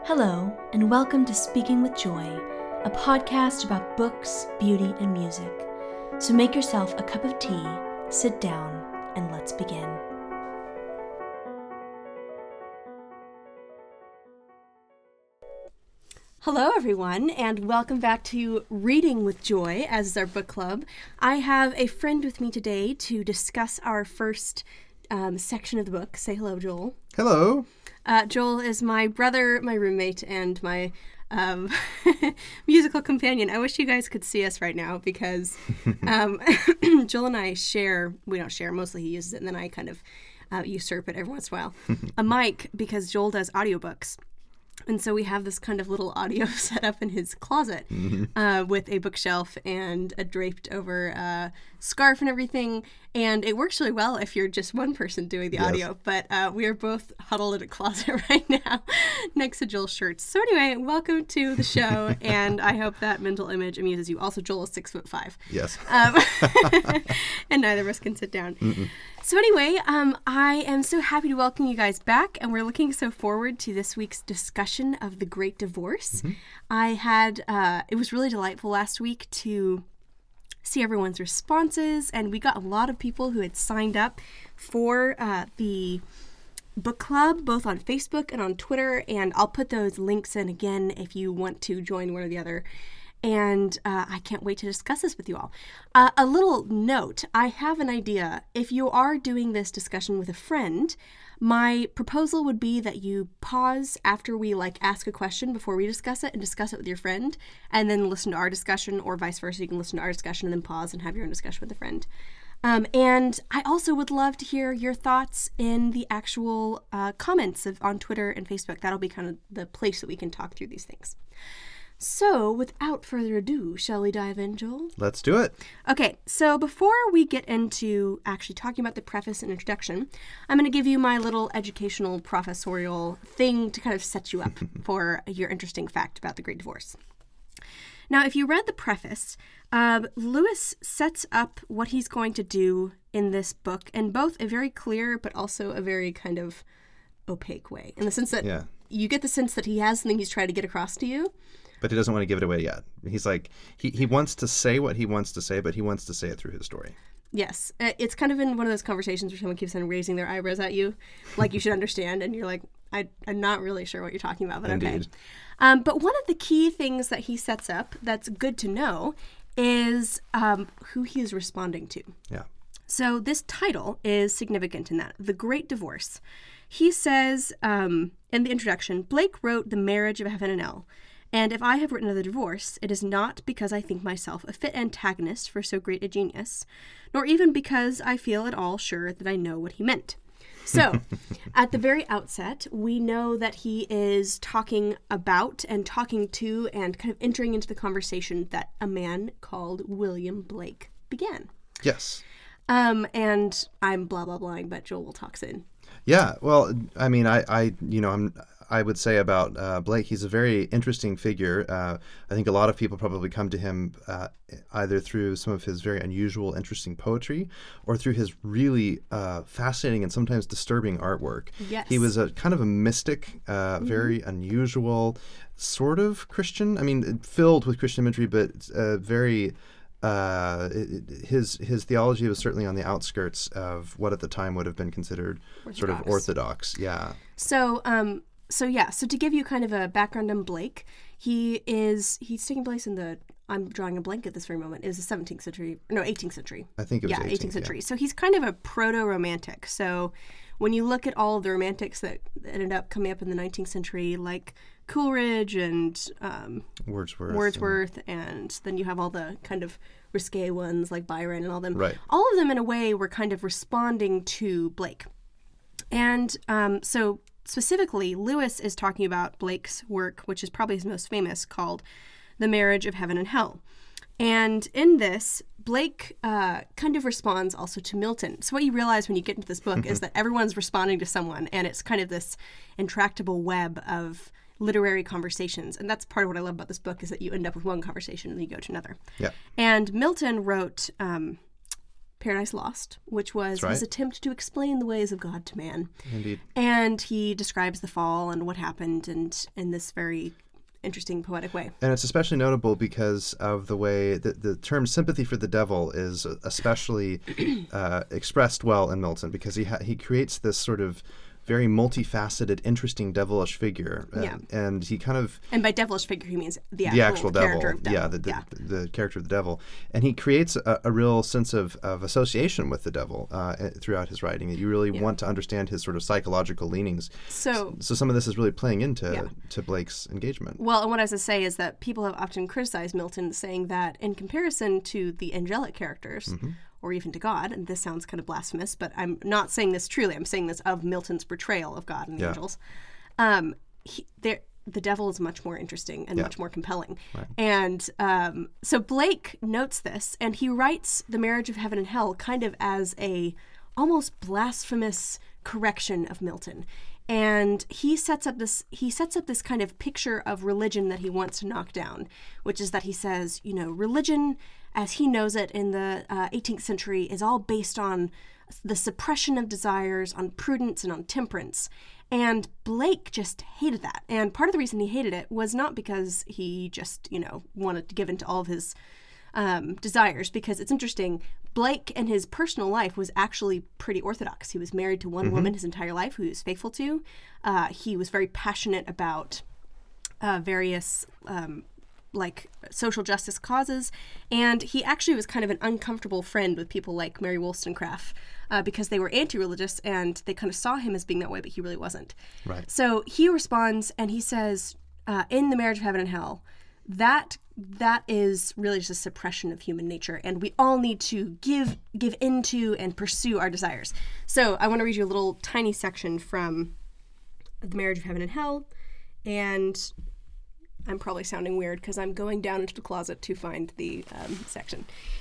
Hello, and welcome to Speaking with Joy, a podcast about books, beauty, and music. So make yourself a cup of tea, sit down, and let's begin. Hello, everyone, and welcome back to Reading with Joy, as is our book club. I have a friend with me today to discuss our first section of the book. Say hello, Joel. Hello. Joel is my brother, my roommate, and my musical companion. I wish you guys could see us right now because Joel and I we don't share, mostly he uses it, and then I kind of usurp it every once in a while, a mic because Joel does audiobooks. And so we have this kind of little audio set up in his closet with a bookshelf and a draped over scarf and everything. And it works really well if you're just one person doing the audio. But we are both huddled in a closet right now next to Joel's shirts. So anyway, welcome to the show. And I hope that mental image amuses you. Also, Joel is 6'5". Yes. And neither of us can sit down. So anyway, I am so happy to welcome you guys back, and we're looking so forward to this week's discussion of The Great Divorce. I had, it was really delightful last week to see everyone's responses, and we got a lot of people who had signed up for the book club, both on Facebook and on Twitter, and I'll put those links in again if you want to join one or the other. And I can't wait to discuss this with you all. A little note, I have an idea. If you are doing this discussion with a friend, my proposal would be that you pause after we ask a question before we discuss it and discuss it with your friend, and then listen to our discussion, or vice versa. You can listen to our discussion and then pause and have your own discussion with a friend. And I also would love to hear your thoughts in the actual comments on Twitter and Facebook. That'll be kind of the place that we can talk through these things. So, without further ado, shall we dive in, Joel? Let's do it. Okay, so before we get into actually talking about the preface and introduction, I'm going to give you my little educational professorial thing to kind of set you up for your interesting fact about The Great Divorce. Now, if you read the preface, Lewis sets up what he's going to do in this book in both a very clear but also a very kind of opaque way, in the sense that you get the sense that he has something he's trying to get across to you. But he doesn't want to give it away yet. He's like, he wants to say what he wants to say, but he wants to say it through his story. Yes. It's kind of in one of those conversations where someone keeps on raising their eyebrows at you, like you should understand, and you're like, I'm not really sure what you're talking about, but Indeed. Okay. But one of the key things that he sets up that's good to know is who he is responding to. Yeah. So this title is significant in that. The Great Divorce. He says in the introduction, Blake wrote The Marriage of Heaven and Hell. And if I have written of the divorce, it is not because I think myself a fit antagonist for so great a genius, nor even because I feel at all sure that I know what he meant. So, at the very outset, we know that he is talking about and talking to and kind of entering into the conversation that a man called William Blake began. Yes. And I'm blah, blah, blahing, but Joel will talk soon. Yeah. Well, I mean, I would say about Blake, he's a very interesting figure. I think a lot of people probably come to him either through some of his very unusual, interesting poetry or through his really fascinating and sometimes disturbing artwork. Yes. He was a kind of a mystic, very unusual, sort of Christian. I mean, filled with Christian imagery, but very... his theology was certainly on the outskirts of what at the time would have been considered sort of orthodox. Yeah. So to give you kind of a background on Blake, he's taking place in the, I'm drawing a blank at this very moment, is the 18th century. I think it was 18th century. Yeah. So he's kind of a proto-romantic. So when you look at all of the romantics that ended up coming up in the 19th century, like Coleridge and Wordsworth, and then you have all the kind of risque ones like Byron and all them. Right. All of them, in a way, were kind of responding to Blake. And so specifically, Lewis is talking about Blake's work, which is probably his most famous, called The Marriage of Heaven and Hell. And in this, Blake kind of responds also to Milton. So what you realize when you get into this book is that everyone's responding to someone, and it's kind of this intractable web of literary conversations. And that's part of what I love about this book, is that you end up with one conversation and then you go to another. Yeah. And Milton wrote Paradise Lost, which was That's his right. attempt to explain the ways of God to man. Indeed. And he describes the fall and what happened, and in this very interesting, poetic way. And it's especially notable because of the way that the term sympathy for the devil is especially expressed well in Milton, because he creates this sort of very multifaceted, interesting, devilish figure. And he kind of... And by devilish figure, he means the actual character devil. of devil. The character of the devil. And he creates a real sense of association with the devil throughout his writing. You really want to understand his sort of psychological leanings. So some of this is really playing into to Blake's engagement. Well, and what I was to say is that people have often criticized Milton, saying that in comparison to the angelic characters, or even to God, and this sounds kind of blasphemous, but I'm not saying this truly. I'm saying this of Milton's portrayal of God and angels. The devil is much more interesting and much more compelling. Right. And so Blake notes this, and he writes The Marriage of Heaven and Hell kind of as a almost blasphemous correction of Milton. And he sets up this kind of picture of religion that he wants to knock down, which is that he says, religion as he knows it in the 18th century is all based on the suppression of desires, on prudence, and on temperance. And Blake just hated that. And part of the reason he hated it was not because he just, wanted to give in to all of his desires, because it's interesting. Blake in his personal life was actually pretty orthodox. He was married to one woman his entire life who he was faithful to. He was very passionate about various social justice causes, and he actually was kind of an uncomfortable friend with people like Mary Wollstonecraft because they were anti-religious and they kind of saw him as being that way, but he really wasn't. Right. So he responds and he says, in The Marriage of Heaven and Hell, that is really just a suppression of human nature, and we all need to give into and pursue our desires. So I want to read you a little tiny section from The Marriage of Heaven and Hell, and I'm probably sounding weird because I'm going down into the closet to find the section.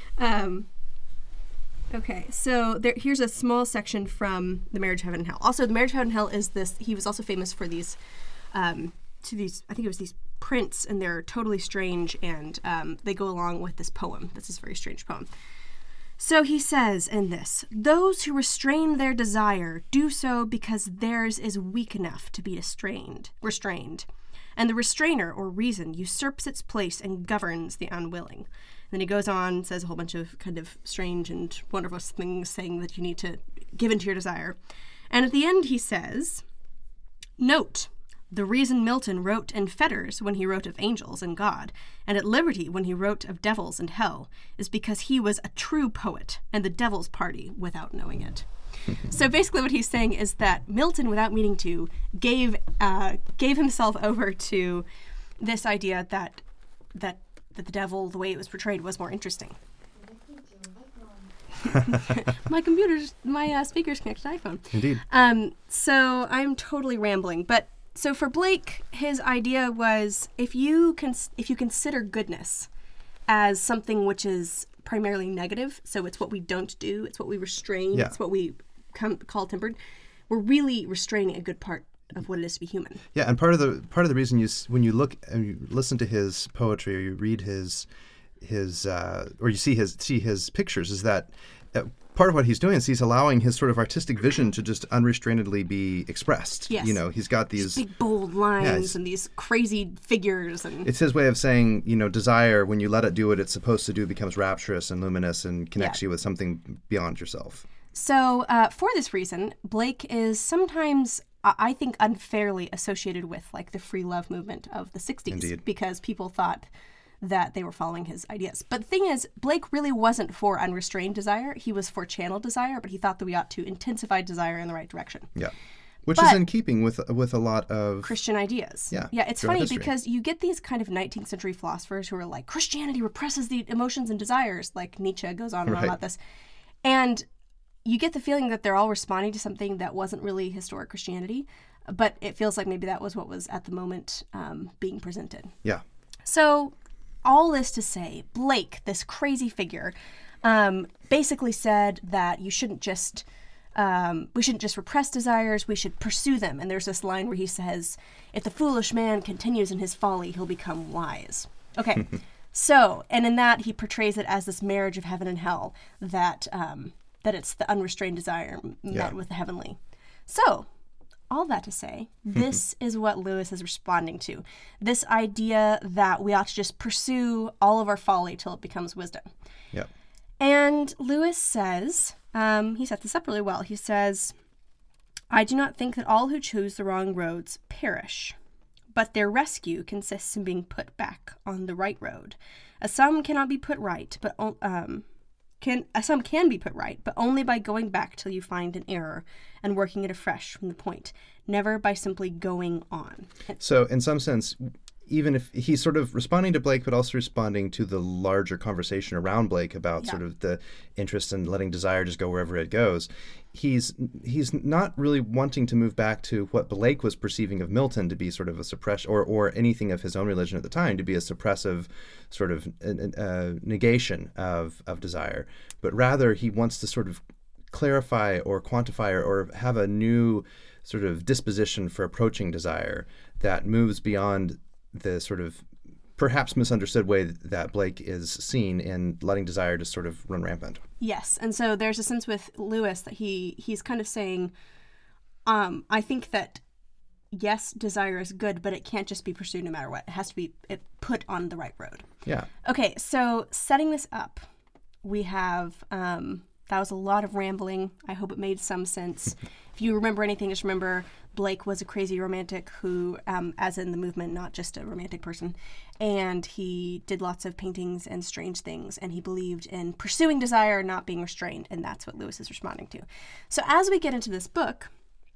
Okay, so here's a small section from The Marriage of Heaven and Hell. Also, The Marriage of Heaven and Hell is this. He was also famous for these, I think it was these prints, and they're totally strange, and they go along with this poem. This is a very strange poem. So he says in this, those who restrain their desire do so because theirs is weak enough to be restrained. And the restrainer, or reason, usurps its place and governs the unwilling. And then he goes on, says a whole bunch of kind of strange and wonderful things, saying that you need to give into your desire. And at the end he says, note, the reason Milton wrote in fetters when he wrote of angels and God, and at liberty when he wrote of devils and hell, is because he was a true poet and the devil's party without knowing it. So basically what he's saying is that Milton, without meaning to, gave himself over to this idea that the devil, the way it was portrayed, was more interesting. My speaker's connected to iPhone. Indeed. So I'm totally rambling, but so for Blake, his idea was if you consider goodness as something which is primarily negative, so it's what we don't do, it's what we restrain, it's what we call tempered, we're really restraining a good part of what it is to be human. Yeah, and part of the reason when you look and you listen to his poetry, or you read his or you see his pictures, is that part of what he's doing is he's allowing his sort of artistic vision to just unrestrainedly be expressed. Yes. He's got these big bold lines and these crazy figures, and it's his way of saying, desire, when you let it do what it's supposed to do, becomes rapturous and luminous and connects you with something beyond yourself. So for this reason, Blake is sometimes, I think, unfairly associated with like the free love movement of the 60s. Indeed. Because people thought that they were following his ideas. But the thing is, Blake really wasn't for unrestrained desire. He was for channeled desire, but he thought that we ought to intensify desire in the right direction. Yeah. Which is in keeping with a lot of Christian ideas. Yeah. Yeah, it's funny because you get these kind of 19th century philosophers who are like, Christianity represses the emotions and desires. Like Nietzsche goes on and on about this. And you get the feeling that they're all responding to something that wasn't really historic Christianity, but it feels like maybe that was what was at the moment being presented. Yeah. So all this to say, Blake, this crazy figure, basically said that we shouldn't just repress desires, we should pursue them. And there's this line where he says, if the foolish man continues in his folly, he'll become wise. Okay, So, and in that he portrays it as this marriage of heaven and hell, that it's the unrestrained desire met with the heavenly. So, all that to say, this is what Lewis is responding to. This idea that we ought to just pursue all of our folly till it becomes wisdom. Yep. And Lewis says, he sets this up really well. He says, I do not think that all who choose the wrong roads perish, but their rescue consists in being put back on the right road. Some cannot be put right, but some can be put right, but only by going back till you find an error and working it afresh from the point, never by simply going on. So in some sense, even if he's sort of responding to Blake, but also responding to the larger conversation around Blake about sort of the interest in letting desire just go wherever it goes, he's not really wanting to move back to what Blake was perceiving of Milton to be sort of a suppression, or anything of his own religion at the time to be a suppressive sort of negation of desire, but rather he wants to sort of clarify or quantify or have a new sort of disposition for approaching desire that moves beyond the sort of perhaps misunderstood way that Blake is seen in letting desire just sort of run rampant. Yes, and so there's a sense with Lewis that he's kind of saying, I think that, yes, desire is good, but it can't just be pursued no matter what. It has to be put on the right road. Yeah. Okay, so setting this up, we have, that was a lot of rambling. I hope it made some sense. If you remember anything, just remember Blake was a crazy romantic who, as in the movement, not just a romantic person, and he did lots of paintings and strange things, and he believed in pursuing desire and not being restrained, and that's what Lewis is responding to. So as we get into this book,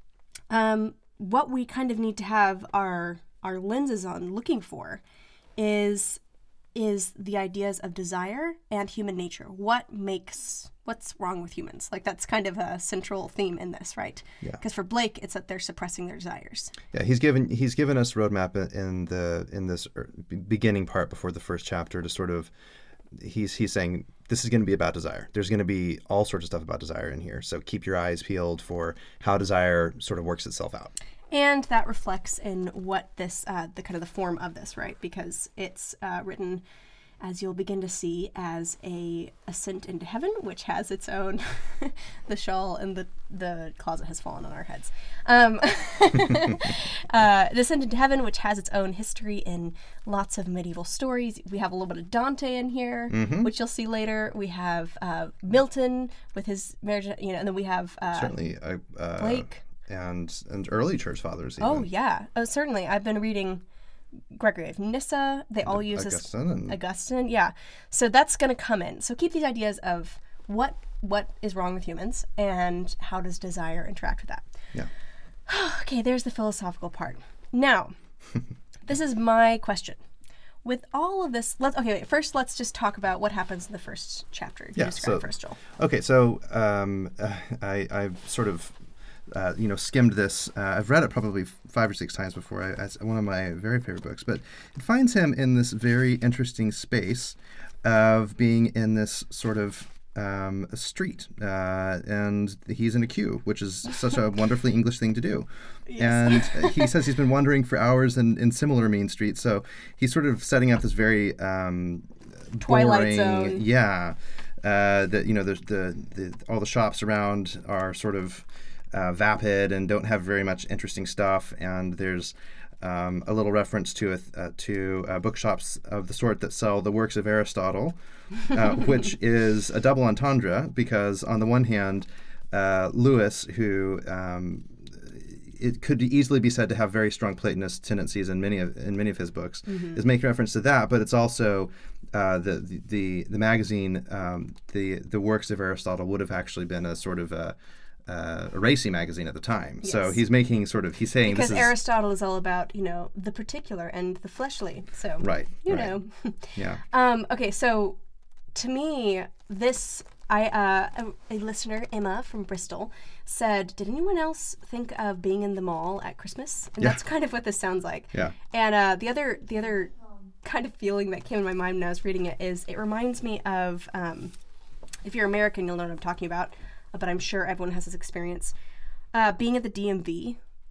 what we kind of need to have our lenses on looking for is the ideas of desire and human nature. What's wrong with humans? Like, that's kind of a central theme in this, right? Yeah. Because for Blake, it's that they're suppressing their desires. Yeah, he's given us roadmap in this beginning part before the first chapter to sort of he's saying this is going to be about desire. There's going to be all sorts of stuff about desire in here. So keep your eyes peeled for how desire sort of works itself out. And that reflects in what this, the kind of the form of this, right? Because it's written, as you'll begin to see, as a ascent into heaven, which has its own, the shawl and the closet has fallen on our heads. Ascent into heaven, which has its own history in lots of medieval stories. We have a little bit of Dante in here, which you'll see later. We have Milton with his marriage, and then we have certainly Blake. And early church fathers even. Oh, yeah. Oh, certainly. I've been reading Gregory of Nyssa. They all use Augustine. Yeah. So that's going to come in. So keep these ideas of what is wrong with humans and how does desire interact with that. Yeah. Okay, there's the philosophical part. Now, this is my question. With all of this, first let's just talk about what happens in the first chapter. Describe first, Joel. Okay, so I sort of skimmed this. I've read it probably 5 or 6 times before. It's one of my very favorite books. But it finds him in this very interesting space of being in this sort of a street. And he's in a queue, which is such a wonderfully English thing to do. Yes. And he says he's been wandering for hours in similar mean streets. So he's sort of setting up this very Twilight boring, Zone. Yeah. All the shops around are sort of vapid and don't have very much interesting stuff, and there's a little reference to bookshops of the sort that sell the works of Aristotle, which is a double entendre because on the one hand, Lewis, who it could easily be said to have very strong Platonist tendencies in many of his books, is making reference to that, but it's also the magazine, the works of Aristotle would have actually been a sort of a racy magazine at the time. Yes. So he's saying because Aristotle is all about, the particular and the fleshly. So, right. Yeah. Okay. So to me, this, a listener, Emma from Bristol, said, did anyone else think of being in the mall at Christmas? And that's kind of what this sounds like. Yeah. And the other kind of feeling that came in my mind when I was reading it is it reminds me of, if you're American, you'll know what I'm talking about, but I'm sure everyone has this experience. Being at the DMV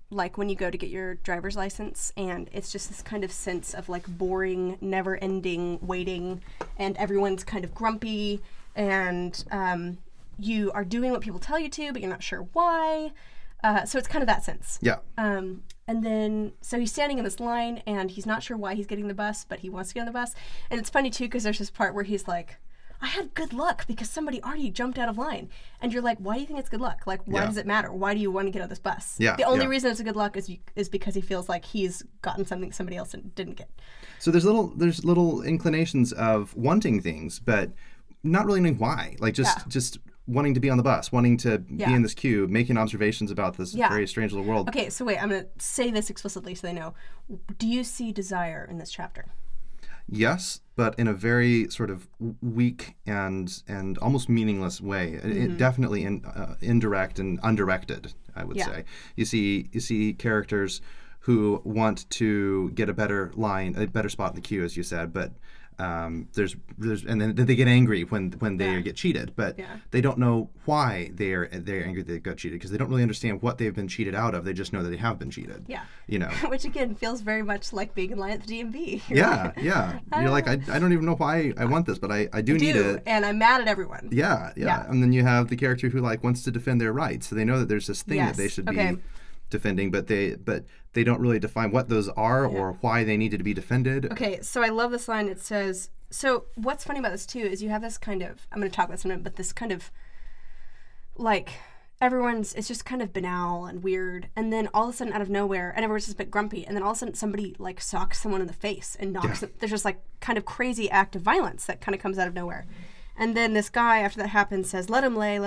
like when you go to get your driver's license and it's just this kind of sense of like boring, never ending waiting, and everyone's kind of grumpy, and you are doing what people tell you to, but you're not sure why. So it's kind of that sense. Yeah. And then, so he's standing in this line and he's not sure why he's getting the bus, but he wants to get on the bus. And it's funny too, because there's this part where he's like, I had good luck because somebody already jumped out of line. And you're like, why do you think it's good luck? Like, why does it matter? Why do you want to get on this bus? Yeah, the only reason it's a good luck is because he feels like he's gotten something somebody else didn't get. So there's little inclinations of wanting things, but not really knowing why. Like just wanting to be on the bus, wanting to be in this queue, making observations about this very strange little world. Okay, so wait, I'm going to say this explicitly so they know. Do you see desire in this chapter? Yes, but in a very sort of weak and almost meaningless way. It definitely indirect and undirected, I would say. You see characters who want to get a better spot in the queue, as you said, but there's and then they get angry when they get cheated, but they don't know why they're angry they got cheated, because they don't really understand what they've been cheated out of. They just know that they have been cheated. Yeah, you know, which again feels very much like being in line at the DMV. Yeah. You're like, I don't even know why I want this, but I do need it, and I'm mad at everyone. Yeah. And then you have the character who like wants to defend their rights, so they know that there's this thing that they should be defending, but they don't really define what those are or why they needed to be defended. Okay, so I love this line. It says, so what's funny about this too is you have this kind of, I'm going to talk about this in a minute, but this kind of like it's just kind of banal and weird, and then all of a sudden out of nowhere, and everyone's just a bit grumpy, and then all of a sudden somebody like socks someone in the face and knocks them. There's just like kind of crazy act of violence that kind of comes out of nowhere. And then this guy, after that happens, says, let him lay.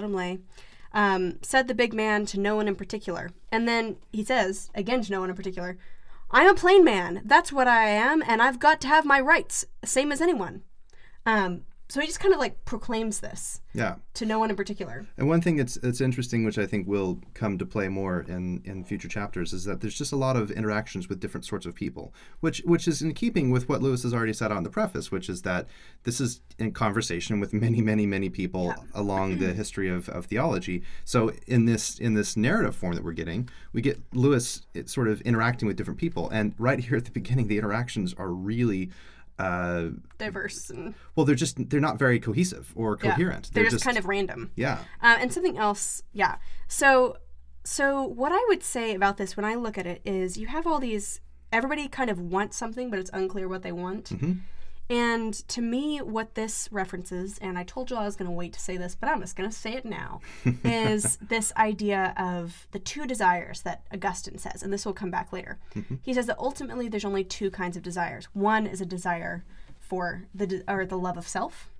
Said the big man to no one in particular. And then he says, again to no one in particular, I'm a plain man. That's what I am, and I've got to have my rights, same as anyone. So he just kind of like proclaims this to no one in particular. And one thing that's interesting, which I think will come to play more in future chapters, is that there's just a lot of interactions with different sorts of people, which is in keeping with what Lewis has already said on the preface, which is that this is in conversation with many, many, many people along the history of theology. So in this narrative form that we're getting, we get Lewis sort of interacting with different people. And right here at the beginning, the interactions are really diverse. Well, they're not very cohesive or coherent. They're just kind of random. Yeah. And something else, So what I would say about this when I look at it is you have all these, everybody kind of wants something, but it's unclear what they want. Mm-hmm. And to me, what this references, and I told you I was going to wait to say this, but I'm just going to say it now, is this idea of the two desires that Augustine says, and this will come back later. Mm-hmm. He says that ultimately there's only two kinds of desires. One is a desire for the love of self,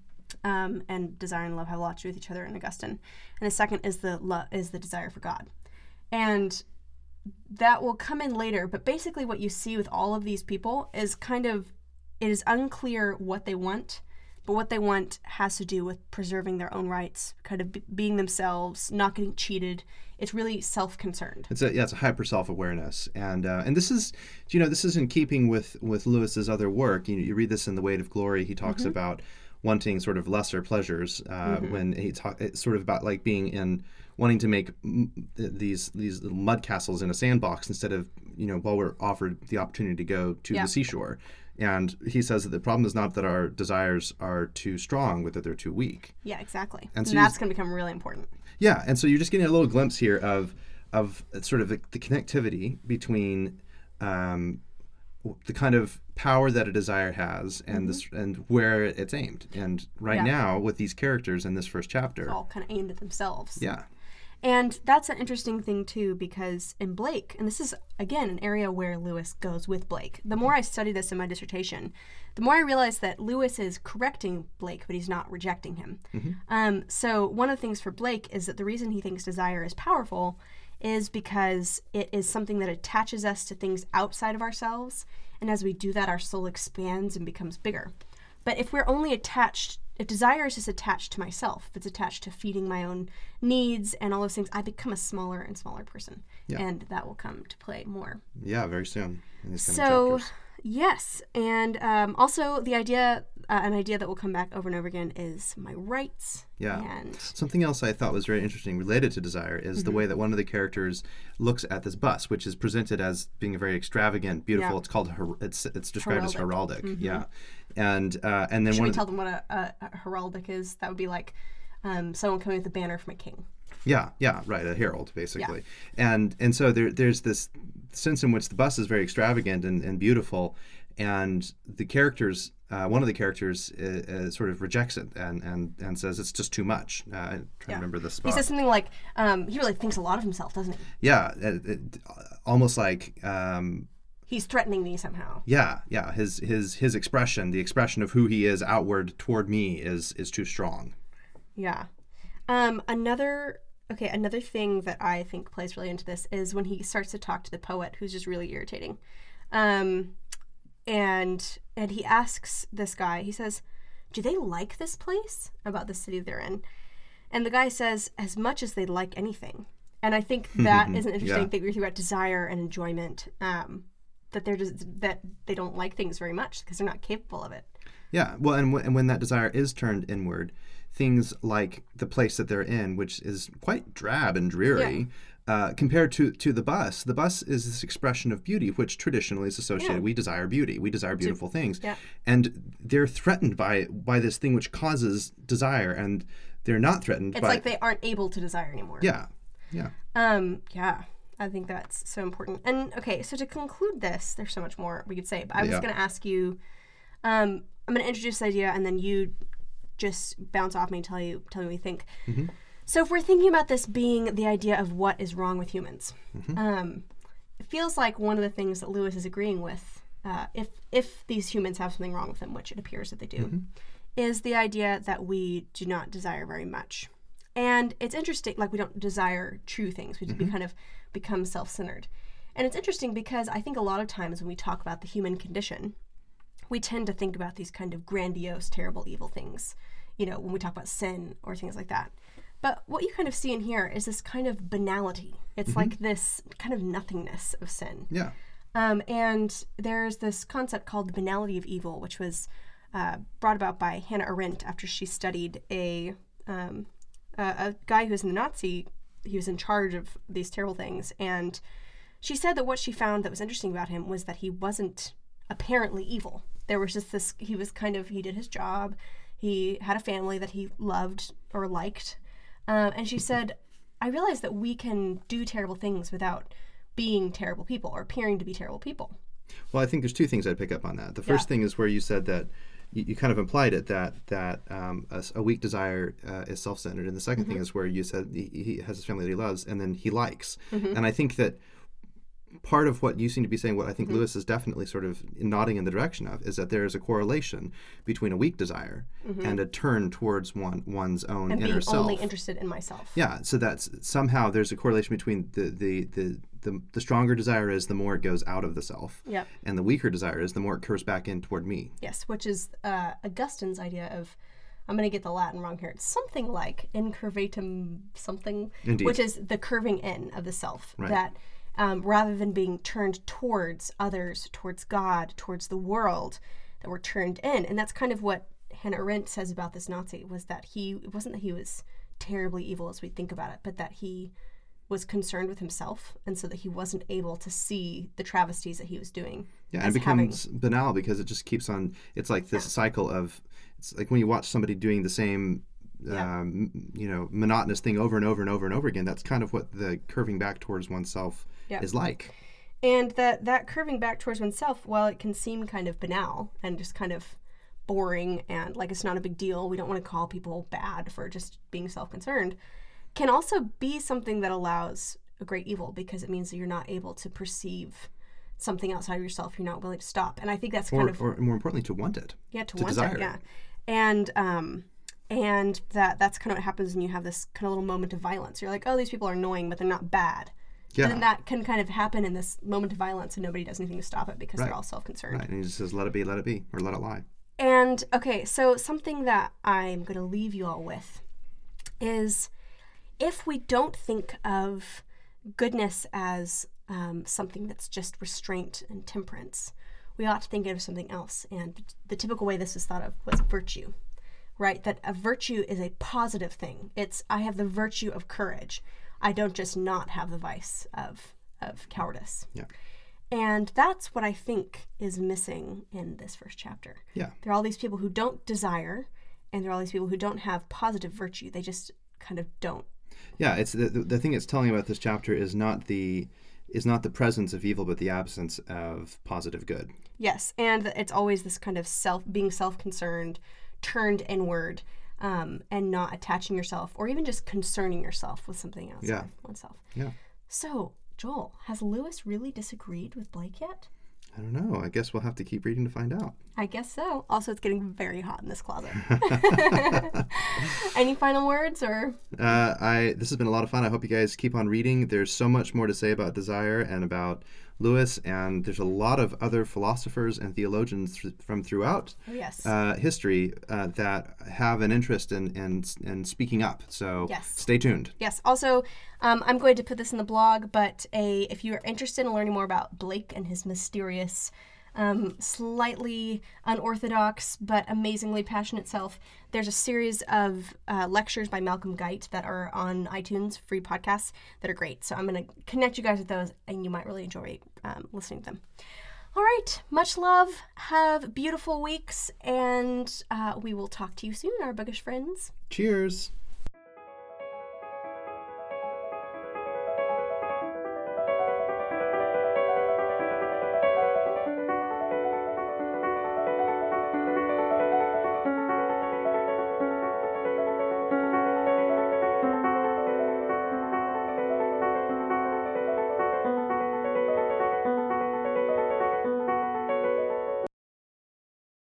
and desire and love have a lot to do with each other in Augustine. And the second is the desire for God. And that will come in later, but basically what you see with all of these people is kind of, it is unclear what they want, but what they want has to do with preserving their own rights, kind of being themselves, not getting cheated. It's really self-concerned. It's a hyper self-awareness, and this is in keeping with Lewis's other work. You read this in The Weight of Glory. He talks about wanting sort of lesser pleasures when it's sort of about like being in wanting to make these little mud castles in a sandbox instead of while we're offered the opportunity to go to the seashore. And he says that the problem is not that our desires are too strong, but that they're too weak. Yeah, exactly. And that's going to become really important. Yeah, and so you're just getting a little glimpse here of sort of the connectivity between the kind of power that a desire has and and where it's aimed. And right now, with these characters in this first chapter, it's all kind of aimed at themselves. Yeah. And that's an interesting thing, too, because in Blake, and this is, again, an area where Lewis goes with Blake. The more I study this in my dissertation, the more I realize that Lewis is correcting Blake, but he's not rejecting him. Mm-hmm. So one of the things for Blake is that the reason he thinks desire is powerful is because it is something that attaches us to things outside of ourselves. And as we do that, our soul expands and becomes bigger. But if desire is just attached to myself, if it's attached to feeding my own needs and all those things, I become a smaller and smaller person. Yeah. And that will come to play more. Yeah, very soon in these kind of chapters. Yes, and also the idea, an idea that will come back over and over again is my rights. Yeah. And something else I thought was very interesting related to desire is the way that one of the characters looks at this bus, which is presented as being a very extravagant, beautiful. Yeah. It's called it's described as heraldic. Yeah, and then should one we tell them what a heraldic is? That would be like someone coming with a banner from a king. Yeah, right, a herald basically, and so there's this sense in which the bus is very extravagant and beautiful, and the characters, one of the characters sort of rejects it and says it's just too much. I'm trying to remember the spot. He says something like, he really thinks a lot of himself, doesn't he? Yeah, almost like. He's threatening me somehow. Yeah. His expression, the expression of who he is outward toward me, is too strong. Yeah. Another thing that I think plays really into this is when he starts to talk to the poet, who's just really irritating. And he asks this guy, he says, do they like this place? About the city they're in. And the guy says, as much as they'd like anything. And I think that is an interesting thing. We think about desire and enjoyment, that that they don't like things very much because they're not capable of it. Yeah, well, and when that desire is turned inward, things like the place that they're in, which is quite drab and dreary, compared to the bus. The bus is this expression of beauty, which traditionally is associated. We desire beauty. We desire beautiful things. Yeah. And they're threatened by this thing which causes desire, and they're not threatened. It's like they aren't able to desire anymore. Yeah. I think that's so important. And okay, so to conclude this, there's so much more we could say, but I was going to ask you, I'm going to introduce the idea, and then you just bounce off me and tell me what you think. Mm-hmm. So if we're thinking about this being the idea of what is wrong with humans, it feels like one of the things that Lewis is agreeing with, if these humans have something wrong with them, which it appears that they do, is the idea that we do not desire very much. And it's interesting, like we don't desire true things. We kind of become self-centered. And it's interesting because I think a lot of times when we talk about the human condition, we tend to think about these kind of grandiose, terrible, evil things, when we talk about sin or things like that. But what you kind of see in here is this kind of banality. It's like this kind of nothingness of sin. Yeah. And there's this concept called the banality of evil, which was brought about by Hannah Arendt after she studied a guy who was in the Nazi. He was in charge of these terrible things. And she said that what she found that was interesting about him was that he wasn't apparently evil. There was just this, he did his job. He had a family that he loved or liked. And she said, I realized that we can do terrible things without being terrible people or appearing to be terrible people. Well, I think there's two things I'd pick up on that. The first thing is where you said that you kind of implied it, that a weak desire is self-centered. And the second thing is where you said he has his family that he loves and then he likes. And I think that part of what you seem to be saying, what I think Lewis is definitely sort of nodding in the direction of, is that there is a correlation between a weak desire and a turn towards one's own and inner self. And being only interested in myself. Yeah, so that's somehow there's a correlation between the stronger desire is, the more it goes out of the self. Yep. And the weaker desire is, the more it curves back in toward me. Yes, which is Augustine's idea of, I'm going to get the Latin wrong here. It's something like incurvatum something, Indeed. Which is the curving in of the self. Right. That rather than being turned towards others, towards God, towards the world, that we're turned in. And that's kind of what Hannah Arendt says about this Nazi, was that it wasn't that he was terribly evil as we think about it, but that he was concerned with himself, and so that he wasn't able to see the travesties that he was doing. Yeah, and it becomes banal because it just keeps on. It's like this cycle of, it's like when you watch somebody doing the same monotonous thing over and over and over and over again. That's kind of what the curving back towards oneself is like. And that curving back towards oneself, while it can seem kind of banal and just kind of boring and like it's not a big deal, we don't want to call people bad for just being self-concerned, can also be something that allows a great evil, because it means that you're not able to perceive something outside of yourself. You're not willing to stop. And I think that's kind of... Or more importantly, to want it. Yeah, to want desire it, yeah. And that's kind of what happens when you have this kind of little moment of violence. You're like, oh, these people are annoying, but they're not bad. Yeah. And then that can kind of happen in this moment of violence, and nobody does anything to stop it because they're all self-concerned. Right, and he just says, let it be, or let it lie. And, okay, so something that I'm going to leave you all with is, if we don't think of goodness as something that's just restraint and temperance, we ought to think of something else. And the typical way this was thought of was virtue, right? That a virtue is a positive thing. It's, I have the virtue of courage. I don't just not have the vice of cowardice. Yeah. And that's what I think is missing in this first chapter. Yeah. There are all these people who don't desire, and there are all these people who don't have positive virtue. They just kind of don't. Yeah, it's the thing it's telling about this chapter is not the presence of evil, but the absence of positive good. Yes, and it's always this kind of being self-concerned, turned inward, and not attaching yourself or even just concerning yourself with something else. Yeah. Oneself. Yeah. So, Joel, has Lewis really disagreed with Blake yet? I don't know. I guess we'll have to keep reading to find out. I guess so. Also, it's getting very hot in this closet. Any final words, or? This has been a lot of fun. I hope you guys keep on reading. There's so much more to say about desire and about Lewis, and there's a lot of other philosophers and theologians from throughout history that have an interest in speaking up. So stay tuned. Yes. Also, I'm going to put this in the blog, but if you're interested in learning more about Blake and his mysterious, slightly unorthodox but amazingly passionate self, there's a series of lectures by Malcolm Guite that are on iTunes, free podcasts, that are great. So I'm going to connect you guys with those, and you might really enjoy listening to them. All right, much love, have beautiful weeks, and we will talk to you soon, our bookish friends. Cheers.